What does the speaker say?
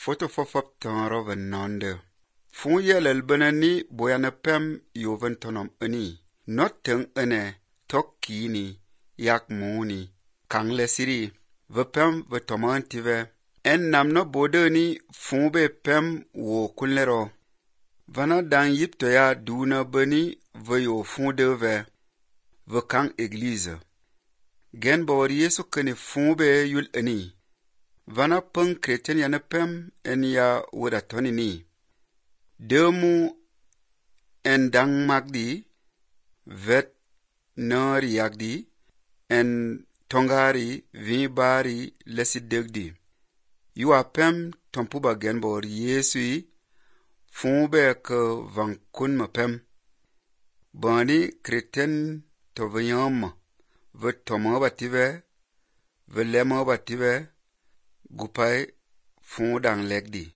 foto fofop tãaro vẽ nonde. Fũu yɛlɛl bena ni boyana pɛm yoven tonom ani. Not tẽng ene tok kiini yak muuni kaŋ lesiri. Vẽ pɛm vẽ toman tive. En namno bode ni fũu be pɛm wo kunlero. Vana dan yipto ya duna beni vẽ yo fũu deve. Vẽ kaŋ eglise. Gen bawar Yesu kene fũu be yul ani. Vana peng kreten yana pem en ya wada toni ni. Demu en dang magdi, vet nari yagdi, en tongari, vibari, lesi degdi. Yua pem tompuba gen bawar Yesu fũu be ke vankun ma pem. Bani kreten to vayama, ve toma bative, ve lema bative, gupai fũu dang legdi.